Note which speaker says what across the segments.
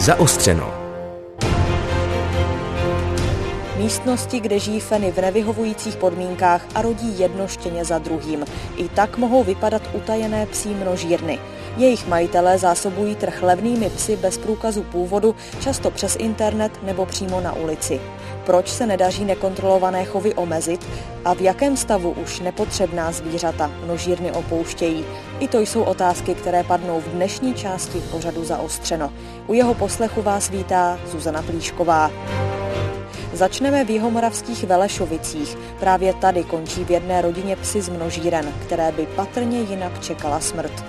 Speaker 1: Zaostřeno.
Speaker 2: Místnosti, kde žijí feny v nevyhovujících podmínkách a rodí jedno štěně za druhým. I tak mohou vypadat utajené psí množírny. Jejich majitelé zásobují trh levnými psy bez průkazu původu, často přes internet nebo přímo na ulici. Proč se nedaří nekontrolované chovy omezit a v jakém stavu už nepotřebná zvířata množírny opouštějí? I to jsou otázky, které padnou v dnešní části pořadu Zaostřeno. U jeho poslechu vás vítá Zuzana Plíšková. Začneme v jihomoravských Velešovicích. Právě tady končí v jedné rodině psy z množíren, které by patrně jinak čekala smrt.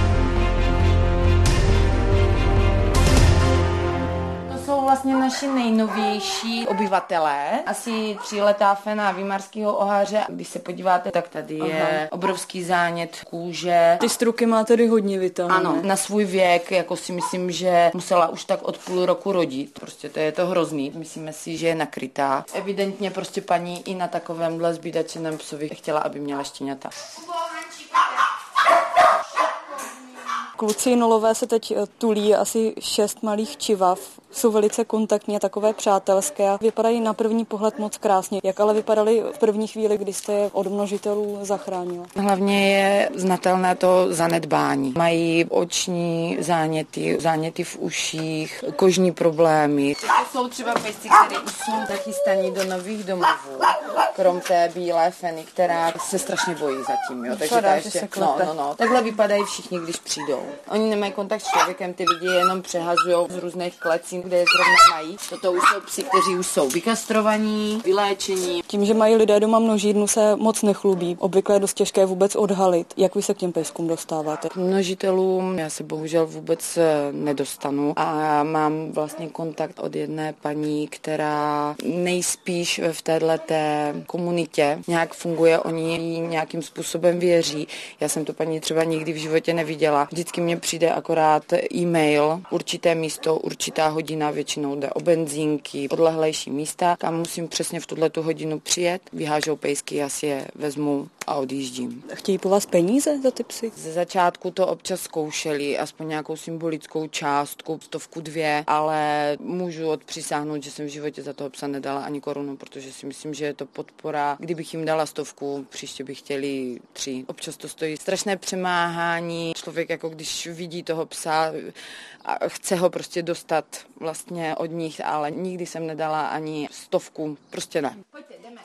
Speaker 3: Vlastně naši nejnovější obyvatelé, asi 3letá fena výmarského oháře. Když se podíváte, tak tady je obrovský zánět kůže.
Speaker 2: Ty struky má tedy hodně vytáhne.
Speaker 3: Ano, na svůj věk, jako si myslím, že musela už tak od půl roku rodit. Prostě to je to hrozný. Myslíme si, že je nakrytá. Evidentně prostě paní i na takovémhle zbídačeném psovi chtěla, aby měla štěňata.
Speaker 2: Kluci nolové se teď tulí asi 6 malých čivav. Jsou velice kontaktní a takové přátelské a vypadají na první pohled moc krásně. Jak ale vypadaly v první chvíli, kdy jste je od množitelů zachránila?
Speaker 3: Hlavně je znatelné to zanedbání. Mají oční záněty v uších, kožní problémy. To jsou třeba pejsci, které už jsou nachystaní do nových domovů. Krom té bílé feny, která se strašně bojí zatím. Jo? Takže ta ještě... Takhle vypadají všichni, když přijdou. Oni nemají kontakt s člověkem, ty lidi jenom přehazují z různých klecí, kde je zrovna mají. Toto už jsou psi, kteří už jsou vykastrovaní, vyléčení.
Speaker 2: Tím, že mají lidé doma množírnu, se moc nechlubí. Obvykle je dost těžké vůbec odhalit. Jak vy se k těm pejskům dostáváte?
Speaker 3: K množitelům já se bohužel vůbec nedostanu a mám vlastně kontakt od jedné paní, která nejspíš v téhleté komunitě nějak funguje, oni jí nějakým způsobem věří. Já jsem to paní třeba nikdy v životě neviděla. Vždycky mně přijde akorát e-mail, určité místo, určitá hodina, většinou jde o benzínky, odlehlejší místa, kam musím přesně v tuhletu hodinu přijet, vyhážou pejsky, já si je vezmu a odjíždím.
Speaker 2: Chtějí po vás peníze za ty psy?
Speaker 3: Ze začátku to občas zkoušeli, aspoň nějakou symbolickou částku, 100, 200, ale můžu odpřisáhnout, že jsem v životě za toho psa nedala ani korunu, protože si myslím, že je to podpora. Kdybych jim dala 100, příště by chtěli 3. Občas to stojí strašné přemáhání. Člověk jako když vidí toho psa a chce ho prostě dostat vlastně od nich, ale nikdy jsem nedala ani 100, prostě ne. Pojďte, jdeme.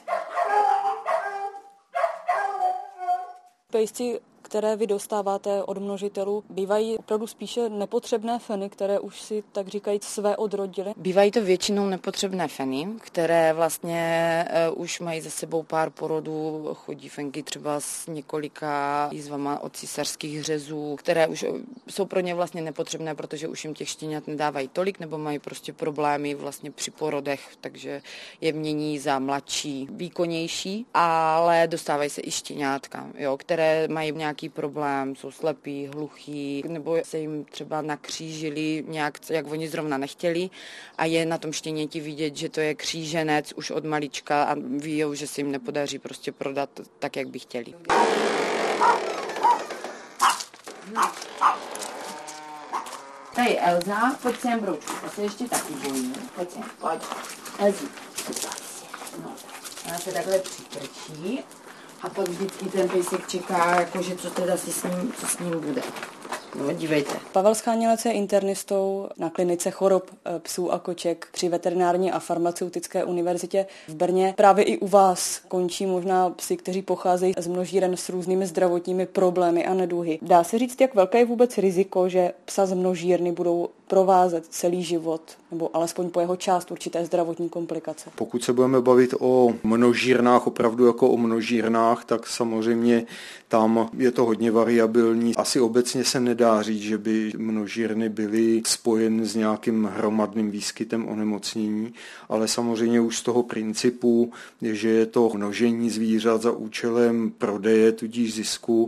Speaker 2: Pejsci, které vy dostáváte od množitelů, bývají opravdu spíše nepotřebné feny, které už si, tak říkajíc, své odrodily?
Speaker 3: Bývají to většinou nepotřebné feny, které vlastně už mají za sebou pár porodů, chodí fenky třeba s několika jízvama od císařských řezů, které už jsou pro ně vlastně nepotřebné, protože už jim těch štěňat nedávají tolik, nebo mají prostě problémy vlastně při porodech, takže je mění za mladší, výkonnější, ale dostávají se i štěňátka, jo, které mají nějaký problém, jsou slepí, hluchí, nebo se jim třeba nakřížili nějak, jak oni zrovna nechtěli a je na tom štěněti vidět, že to je kříženec už od malička a ví, že se jim nepodaří prostě prodat tak, jak by chtěli. Tady je Elza, pojď sem, broučku, to se ještě taky bojí. Pojď sem, pojď. Elzi, no, ona se takhle přikrčí. A pak vždycky ten pejsek čeká, jakože co s ním bude. No, dívejte.
Speaker 2: Pavel Schánělec je internistou na klinice chorob psů a koček při veterinární a farmaceutické univerzitě v Brně. Právě i u vás končí možná psi, kteří pocházejí z množíren s různými zdravotními problémy a neduhy. Dá se říct, jak velké je vůbec riziko, že psa z množírny budou provázet celý život, nebo alespoň po jeho část určité zdravotní komplikace?
Speaker 4: Pokud se budeme bavit o množírnách, opravdu jako o množírnách, tak samozřejmě tam je to hodně variabilní. Asi obecně se nedá říct, že by množírny byly spojeny s nějakým hromadným výskytem onemocnění, ale samozřejmě už z toho principu, že je to množení zvířat za účelem prodeje, tudíž zisku,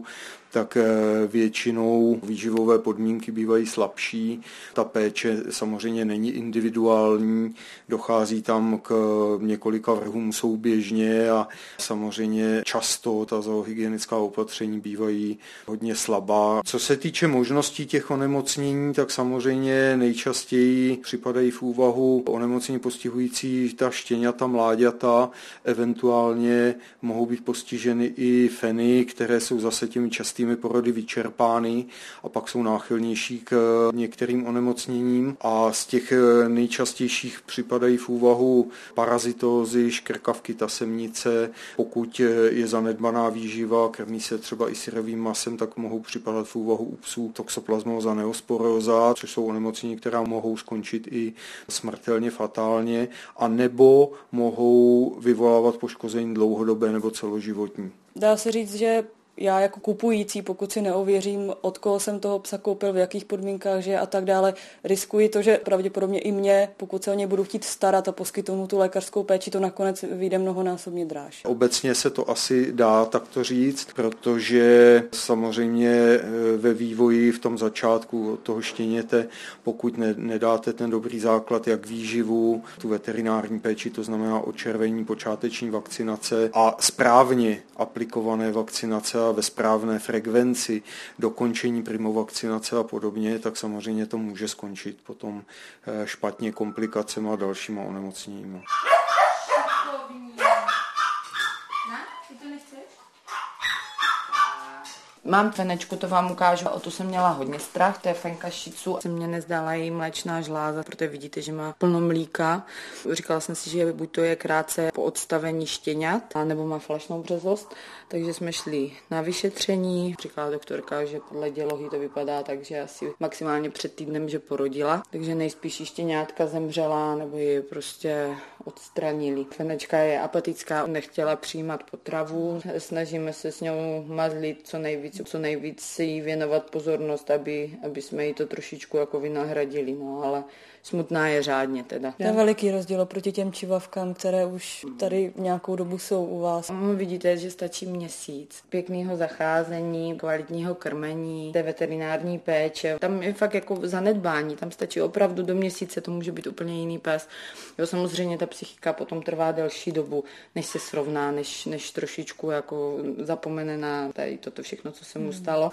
Speaker 4: tak většinou výživové podmínky bývají slabší. Ta péče samozřejmě není individuální, dochází tam k několika vrhům souběžně a samozřejmě často ta zoohygienická opatření bývají hodně slabá. Co se týče možností těch onemocnění, tak samozřejmě nejčastěji připadají v úvahu onemocnění postihující ta štěňata, mláďata, eventuálně mohou být postiženy i feny, které jsou zase těmi častými porody vyčerpány a pak jsou náchylnější k některým onemocněním a z těch nejčastějších připadají v úvahu parazitózy, škrkavky, tasemnice. Pokud je zanedbaná výživa, krmí se třeba i syrovým masem, tak mohou připadat v úvahu u psů toxoplasmóza neosporóza, což jsou onemocnění, která mohou skončit i smrtelně, fatálně, a nebo mohou vyvolávat poškození dlouhodobé nebo celoživotní.
Speaker 1: Dá se říct, že já jako kupující, pokud si neověřím, od koho jsem toho psa koupil, v jakých podmínkách žije a tak dále, riskuji to, že pravděpodobně i mě, pokud se o něj budu chtít starat a poskytnout mu tu lékařskou péči, to nakonec vyjde mnohonásobně dráž.
Speaker 4: Obecně se to asi dá takto říct, protože samozřejmě ve vývoji v tom začátku toho štěněte, pokud nedáte ten dobrý základ, jak výživu, tu veterinární péči, to znamená odčervení, počáteční vakcinace a správně aplikované vakcinace a ve správné frekvenci, dokončení primovakcinace a podobně, tak samozřejmě to může skončit potom špatně, komplikacemi a dalšíma onemocněními.
Speaker 3: Mám fenečku, to vám ukážu, o tu jsem měla hodně strach, to je fenka Shih Tzu. Se mně nezdála její mléčná žláza, protože vidíte, že má plno mlíka. Říkala jsem si, že buď to je krátce po odstavení štěňat, nebo má falešnou březost, takže jsme šli na vyšetření. Říkala doktorka, že podle dělohy to vypadá tak, že asi maximálně před týdnem, že porodila, takže nejspíš štěňátka zemřela, nebo ji prostě odstranili. Fenečka je apatická, nechtěla přijímat potravu, snažíme se s ňou mazlit co nejvíc jí věnovat pozornost, aby jsme jí to trošičku jako vynahradili, no, ale smutná je řádně teda.
Speaker 1: To je veliký rozdíl proti těm čivavkám, které už tady nějakou dobu jsou u vás.
Speaker 3: Vidíte, že stačí měsíc pěkného zacházení, kvalitního krmení, té veterinární péče. Tam je fakt jako zanedbání, tam stačí opravdu do měsíce, to může být úplně jiný pes. Jo, samozřejmě ta psychika potom trvá delší dobu, než se srovná, než trošičku jako zapomene na tady toto všechno, co se mu stalo.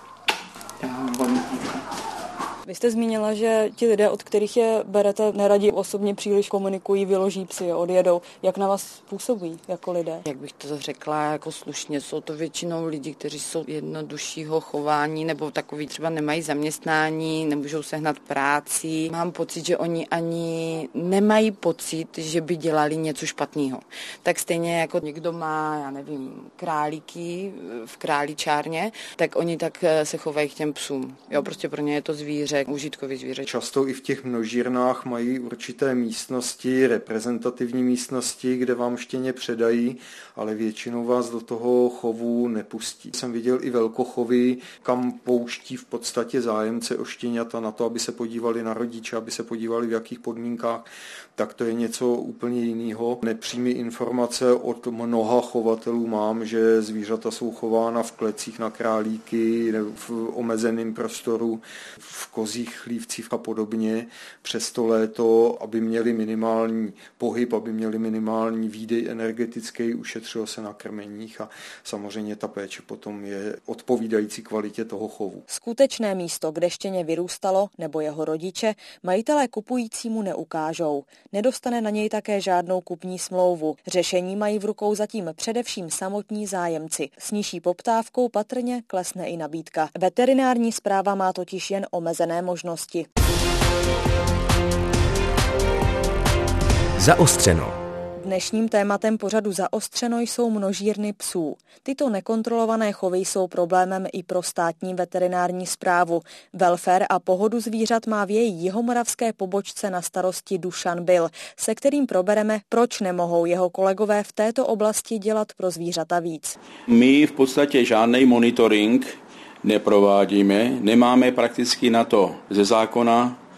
Speaker 1: Vy jste zmínila, že ti lidé, od kterých je berete, neradi osobně příliš komunikují, vyloží psy, odjedou. Jak na vás působí jako lidé?
Speaker 3: Jak bych to řekla, jako slušně, jsou to většinou lidi, kteří jsou jednoduššího chování nebo takový třeba nemají zaměstnání, nemůžou sehnat práci. Mám pocit, že oni ani nemají pocit, že by dělali něco špatného. Tak stejně jako někdo má, já nevím, králíky v králičárně, tak oni tak se chovají k těm psům. Jo, prostě pro ně je to zvíře, užitkový zvíře.
Speaker 4: Často i v těch množírnách mají určité místnosti, reprezentativní místnosti, kde vám štěně předají, ale většinou vás do toho chovu nepustí. Jsem viděl i velkochovy, kam pouští v podstatě zájemce o štěňata na to, aby se podívali na rodiče, aby se podívali v jakých podmínkách, tak to je něco úplně jiného. Nepřímé informace od mnoha chovatelů mám, že zvířata jsou chována v klecích na králíky, v omezeném prostoru, v kozích chlívcích a podobně přes to léto, aby měli minimální pohyb, aby měli minimální výdej energetický, ušetřilo se na krmeních a samozřejmě ta péče potom je odpovídající kvalitě toho chovu.
Speaker 2: Skutečné místo, kde štěně vyrůstalo, nebo jeho rodiče, majitelé kupujícímu neukážou. Nedostane na něj také žádnou kupní smlouvu. Řešení mají v rukou zatím především samotní zájemci. S nižší poptávkou patrně klesne i nabídka. Veterinární správa má totiž jen omezené možnosti.
Speaker 5: Zaostřeno.
Speaker 2: Dnešním tématem pořadu Zaostřeno jsou množírny psů. Tyto nekontrolované chovy jsou problémem i pro státní veterinární správu. Welfare a pohodu zvířat má v její jihomoravské pobočce na starosti Dušan Bil, se kterým probereme, proč nemohou jeho kolegové v této oblasti dělat pro zvířata víc.
Speaker 6: My v podstatě žádný monitoring neprovádíme, nemáme prakticky na to ze zákona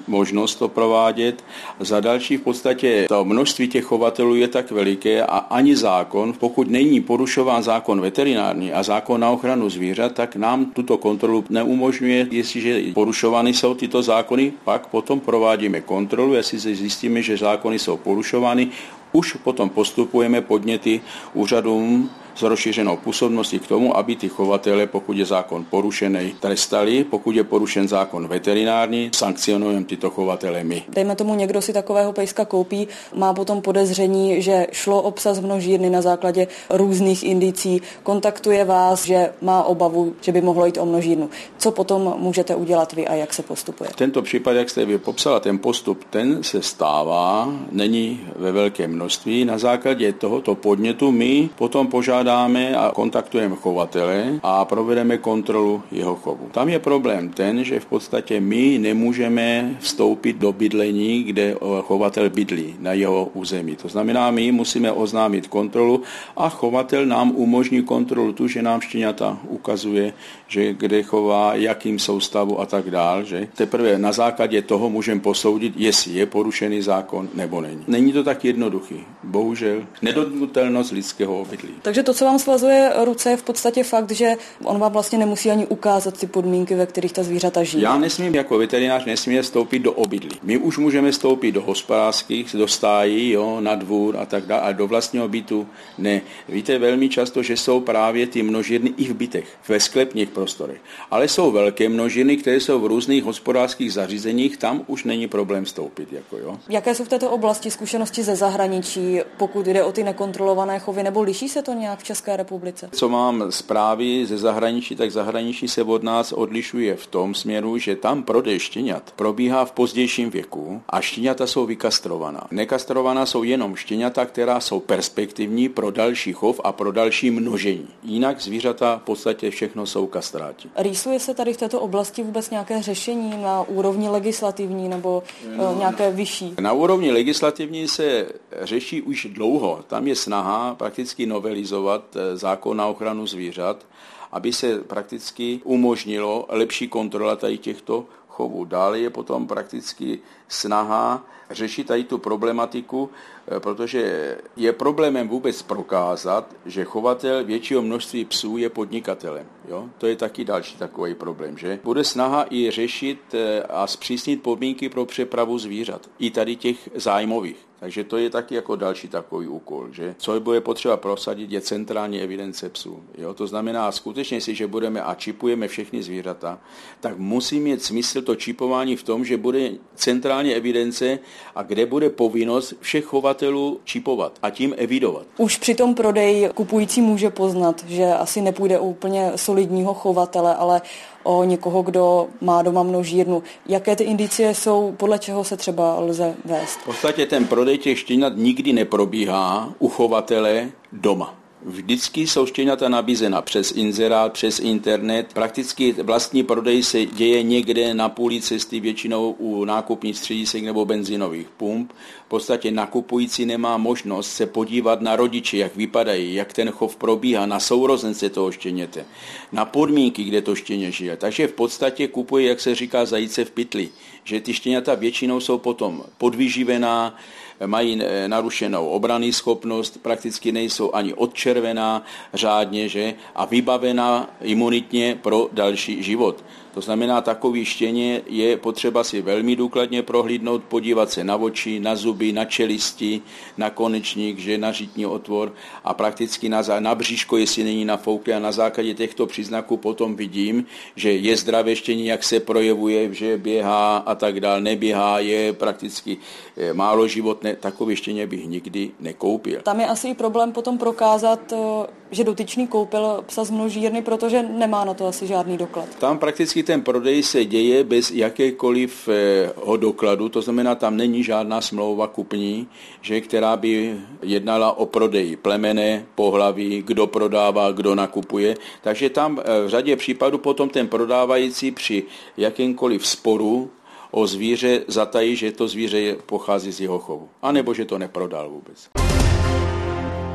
Speaker 6: možnost to provádět. Za další v podstatě to množství těch chovatelů je tak veliké a ani zákon, pokud není porušován zákon veterinární a zákon na ochranu zvířat, tak nám tuto kontrolu neumožňuje. Jestliže porušovány jsou tyto zákony, pak potom provádíme kontrolu, jestli zjistíme, že zákony jsou porušovány, už potom postupujeme podněty úřadům s rozšířenou působností k tomu, aby ty chovatele, pokud je zákon porušený, trestali, pokud je porušen zákon veterinární, sankcionujeme tyto chovatele my.
Speaker 1: Dejme tomu, někdo si takového pejska koupí, má potom podezření, že šlo o psa z množírny na základě různých indicí, kontaktuje vás, že má obavu, že by mohlo jít o množírnu. Co potom můžete udělat vy a jak se postupuje?
Speaker 6: Tento případ, jak jste vy popsala, ten postup, ten se stává, není ve velkém množství. Na základě tohoto podnětu my potom požádáme a kontaktujeme chovatele a provedeme kontrolu jeho chovu. Tam je problém ten, že v podstatě my nemůžeme vstoupit do bydlení, kde chovatel bydlí na jeho území. To znamená, my musíme oznámit kontrolu a chovatel nám umožní kontrolu tu, že nám štěňata ukazuje, že kde chová, jakým soustavu a tak dál. Že? Teprve na základě toho můžeme posoudit, jestli je porušený zákon nebo není. Není to tak jednoduchý. Bohužel nedotknutelnost lidského obydlí.
Speaker 1: Takže to, co vám svazuje ruce, je v podstatě fakt, že on vám vlastně nemusí ani ukázat ty podmínky, ve kterých ta zvířata žijí.
Speaker 6: Já nesmím jako veterinář vstoupit do obydlí. My už můžeme vstoupit do hospodářských, do stájí, na dvůr a tak dále, a do vlastního bytu ne. Víte velmi často, že jsou právě ty množírny i v bytech, ve sklepních prostorech. Ale jsou velké množírny, které jsou v různých hospodářských zařízeních, tam už není problém vstoupit.
Speaker 1: Jaké jsou v této oblasti zkušenosti ze zahraničí, pokud jde o ty nekontrolované chovy, nebo liší se to nějak v České republice?
Speaker 6: Co mám zprávy ze zahraničí, tak zahraničí se od nás odlišuje v tom směru, že tam prodej štěňat probíhá v pozdějším věku a štěňata jsou vykastrovaná. Nekastrovaná jsou jenom štěňata, která jsou perspektivní pro další chov a pro další množení. Jinak zvířata v podstatě všechno jsou kastráti.
Speaker 1: Rýsuje se tady v této oblasti vůbec nějaké řešení na úrovni legislativní nebo nějaké vyšší?
Speaker 6: Na úrovni legislativní se řeší už dlouho. Tam je snaha prakticky novelizovat zákon na ochranu zvířat, aby se prakticky umožnilo lepší kontrola tady těchto chovů. Dále je potom prakticky snaha řešit tady tu problematiku, protože je problémem vůbec prokázat, že chovatel většího množství psů je podnikatelem. To je taky další takový problém, že? Bude snaha i řešit a zpřísnit podmínky pro přepravu zvířat, i tady těch zájmových. Takže to je taky jako další takový úkol, že? Co bude potřeba prosadit, je centrální evidence psů. To znamená skutečně si, že budeme a čipujeme všechny zvířata, tak musí mít smysl to čipování v tom, že bude centrální evidence a kde bude povinnost všech chovatelů čipovat a tím evidovat.
Speaker 1: Už při tom prodeji kupující může poznat, že asi nepůjde o úplně solidního chovatele, ale o někoho, kdo má doma množírnu. Jaké ty indicie jsou, podle čeho se třeba lze vést?
Speaker 6: V podstatě ten prodej těch štěňat nikdy neprobíhá u chovatele doma. Vždycky jsou štěňata nabízena přes inzerát, přes internet. Prakticky vlastní prodej se děje někde na půli cesty, většinou u nákupních středisek nebo benzinových pump. V podstatě nakupující nemá možnost se podívat na rodiče, jak vypadají, jak ten chov probíhá, na sourozence toho štěněte, na podmínky, kde to štěně žije. Takže v podstatě kupuje, jak se říká, zajíce v pytli, že ty štěňata většinou jsou potom podvyživená, mají narušenou obranný schopnost, prakticky nejsou ani odčervená řádně, že? A vybavená imunitně pro další život. To znamená, takový štěně je potřeba si velmi důkladně prohlídnout, podívat se na oči, na zuby, na čelisti, na konečník, že na řitní otvor a prakticky na bříško, jestli není nafouklé, a na základě těchto příznaků potom vidím, že je zdravé štění, jak se projevuje, že běhá a tak dál, neběhá, je prakticky málo životné, takové štěně bych nikdy nekoupil.
Speaker 1: Tam je asi i problém potom prokázat, že dotyčný koupil psa z množírny, protože nemá na to asi žádný doklad.
Speaker 6: Tam prakticky ten prodej se děje bez jakékoliv dokladu, to znamená, tam není žádná smlouva kupní, že, která by jednala o prodeji plemene, pohlaví, kdo prodává, kdo nakupuje. Takže tam v řadě případů potom ten prodávající při jakémkoliv sporu o zvíře zatají, že to zvíře pochází z jeho chovu, anebo že to neprodal vůbec.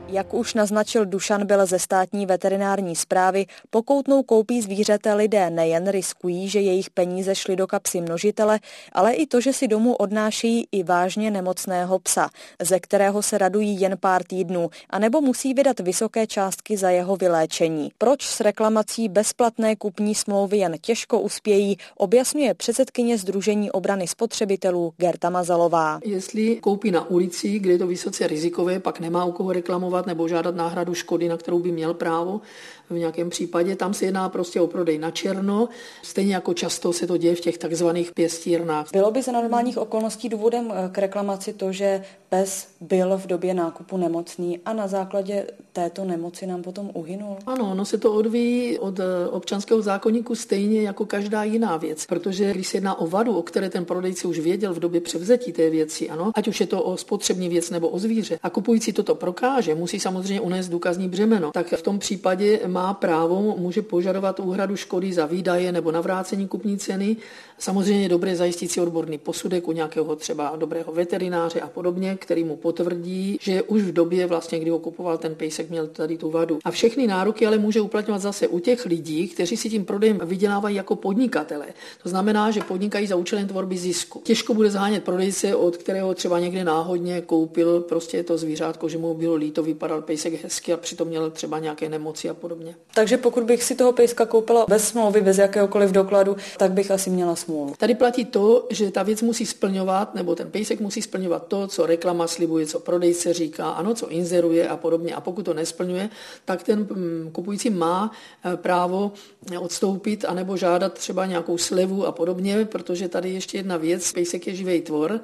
Speaker 2: Jak už naznačil Dušanbil ze státní veterinární správy, pokoutnou koupí zvířete lidé nejen riskují, že jejich peníze šly do kapsy množitele, ale i to, že si domů odnášejí i vážně nemocného psa, ze kterého se radují jen pár týdnů, anebo musí vydat vysoké částky za jeho vyléčení. Proč s reklamací bezplatné kupní smlouvy jen těžko uspějí, objasňuje předsedkyně Sdružení obrany spotřebitelů Gerta Mazalová.
Speaker 5: Jestli koupí na ulici, kde je to vysoce rizikové, pak nemá u koho reklamovat nebo žádat náhradu škody, na kterou by měl právo v nějakém případě. Tam se jedná prostě o prodej na černo, stejně jako často se to děje v těch takzvaných pěstírnách.
Speaker 1: Bylo by za normálních okolností důvodem k reklamaci to, že pes byl v době nákupu nemocný a na základě této nemoci nám potom uhynul?
Speaker 5: Ano, ono se to odvíjí od občanského zákoníku stejně jako každá jiná věc, protože když se jedná o vadu, o které ten prodejce už věděl v době převzetí té věci, ano, ať už je to o spotřební věc nebo o zvíře, a kupující toto prokáže, musí samozřejmě unést důkazní břemeno, tak v tom případě má právo, může požadovat úhradu škody za výdaje nebo navrácení kupní ceny. Samozřejmě je dobré zajistit si odborný posudek u nějakého třeba dobrého veterináře a podobně, který mu potvrdí, že už v době vlastně, kdy ho kupoval ten pejsek, měl tady tu vadu. A všechny nároky ale může uplatňovat zase u těch lidí, kteří si tím prodejem vydělávají jako podnikatele. To znamená, že podnikají za účelem tvorby zisku. Těžko bude zhánět prodejce, od kterého třeba někde náhodně koupil prostě to zvířátko, že mu bylo líto, vypadal pejsek hezky a přitom měl třeba nějaké nemoci a podobně.
Speaker 1: Takže pokud bych si toho pejska koupila bez smlouvy, bez jakéhokoliv dokladu, tak bych asi měla smůlu.
Speaker 5: Tady platí to, že ta věc musí splňovat, nebo ten pejsek musí splňovat to, co reklama slibuje, co prodejce říká, ano, co inzeruje a podobně. A pokud to nesplňuje, tak ten kupující má právo odstoupit anebo žádat třeba nějakou slevu a podobně, protože tady ještě jedna věc, pejsek je živý tvor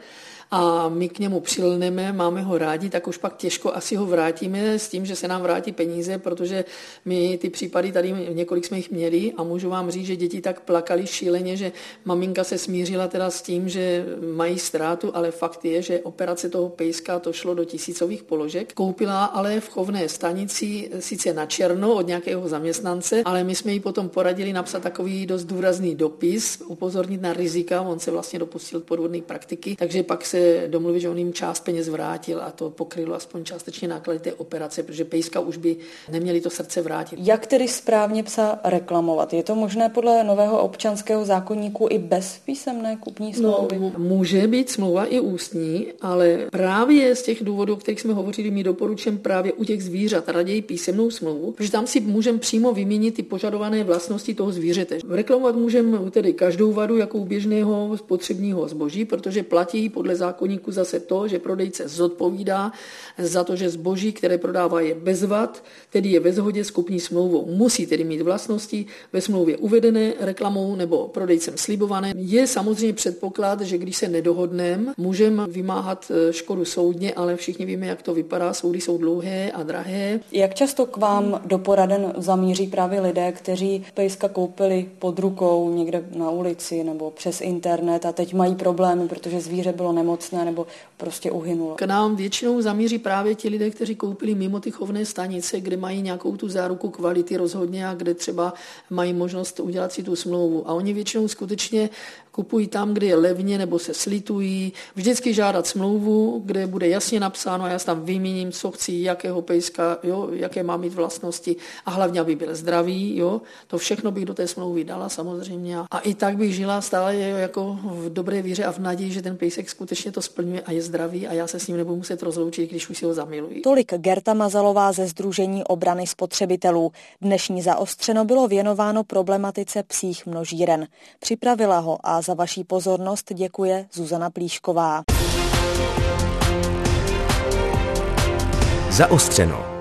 Speaker 5: a my k němu přilneme, máme ho rádi, tak už pak těžko asi ho vrátíme s tím, že se nám vrátí peníze, protože my ty případy tady několik jsme jich měli a můžu vám říct, že děti tak plakali šíleně, že maminka se smířila teda s tím, že mají ztrátu, ale fakt je, že operace toho pejska to šlo do tisícových položek. Koupila ale v chovné stanici sice na černo od nějakého zaměstnance, ale my jsme jí potom poradili napsat takový dost důrazný dopis, upozornit na rizika, on se vlastně dopustil podvodné praktiky, takže pak se domluvit, že on jim část peněz vrátil a to pokrylo aspoň částečně náklady té operace, protože pejska už by neměli to srdce vrátit.
Speaker 1: Jak tedy správně psa reklamovat? Je to možné podle nového občanského zákoníku i bez písemné kupní smlouvy?
Speaker 5: No, může být smlouva i ústní, ale právě z těch důvodů, o kterých jsme hovořili, my doporučujeme právě u těch zvířat raději písemnou smlouvu, protože tam si můžeme přímo vyměnit ty požadované vlastnosti toho zvířete. Reklamovat můžeme tedy každou vadu jako u běžného spotřebního zboží, protože platí podle zákoníku zase to, že prodejce zodpovídá za to, že zboží, které prodává, je bez vad, tedy je ve shodě s kupní smlouvou. Musí tedy mít vlastnosti ve smlouvě uvedené reklamou nebo prodejcem slibované. Je samozřejmě předpoklad, že když se nedohodneme, můžeme vymáhat škodu soudně, ale všichni víme, jak to vypadá. Soudy jsou dlouhé a drahé.
Speaker 1: Jak často k vám do poraden zamíří právě lidé, kteří pejska koupili pod rukou někde na ulici nebo přes internet a teď mají problémy, protože zvíře bylo nemocné nebo prostě uhynulo?
Speaker 5: K nám většinou zamíří právě ti lidé, kteří koupili mimo ty chovné stanice, kde mají nějakou tu záruku kvality rozhodně a kde třeba mají možnost udělat si tu smlouvu. A oni většinou skutečně kupují tam, kde je levně nebo se slitují. Vždycky žádat smlouvu, kde bude jasně napsáno a já tam vymíním, co chci, jakého pejska, jo, jaké má mít vlastnosti a hlavně, aby byl zdravý. Jo. To všechno bych do té smlouvy dala samozřejmě. A i tak bych žila stále jako v dobré víře a v naději, že ten pejsek skutečně to splňuje a je zdravý a já se s ním nebudu muset rozloučit, když už si ho zamiluji.
Speaker 2: Tolik Gerta Mazalová ze Sdružení obrany spotřebitelů. Dnešní Zaostřeno bylo věnováno problematice psích množíren. Připravila ho a za vaší pozornost děkuje Zuzana Plíšková.
Speaker 7: Zaostřeno.